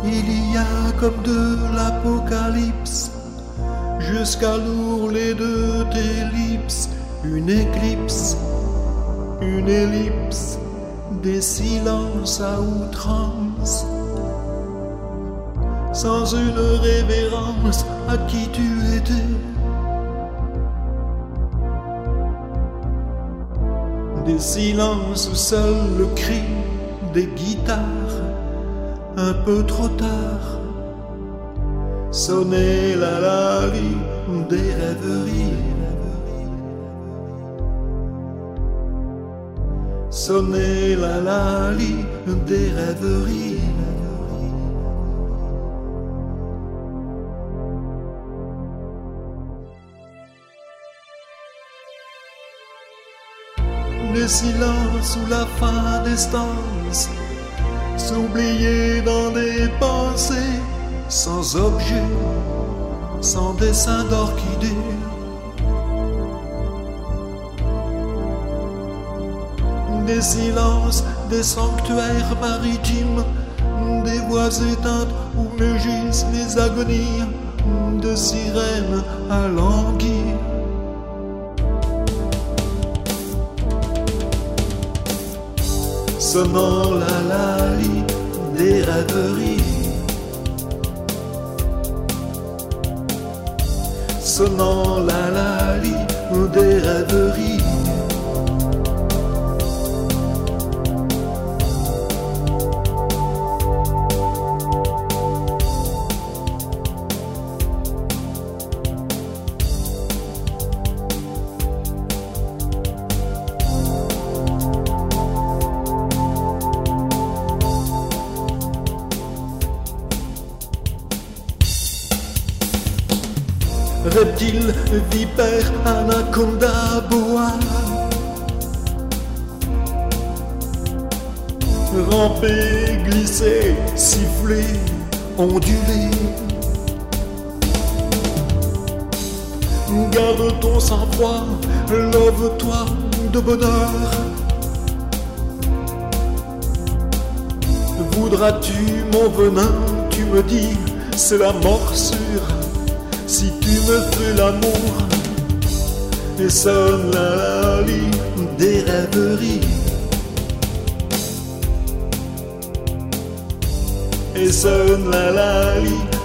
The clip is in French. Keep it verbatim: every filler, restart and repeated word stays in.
il y a comme de l'apocalypse, jusqu'à l'ourlet de t'ellipse, une éclipse, une ellipse, des silences à outrance, sans une révérence à qui tu étais. Des silences où seul le cri des guitares, un peu trop tard, sonnait la larie des rêveries. Sonnait la larie des rêveries. Des silences où la fin des stances s'oublier dans des pensées sans objet, sans dessin d'orchidée. Des silences, des sanctuaires maritimes, des voix éteintes où mugissent les agonies de sirènes à languir. Sonnant la lalie des rêveries, sonnant la lalie des rêveries. Reptile, vipère, anaconda, boa, ramper, glisser, siffler, onduler. Garde ton sang-froid, love-toi de bonheur. Voudras-tu mon venin? Tu me dis, c'est la morsure. Si tu me fais l'amour, et sonne la lalie des rêveries, et sonne la lalie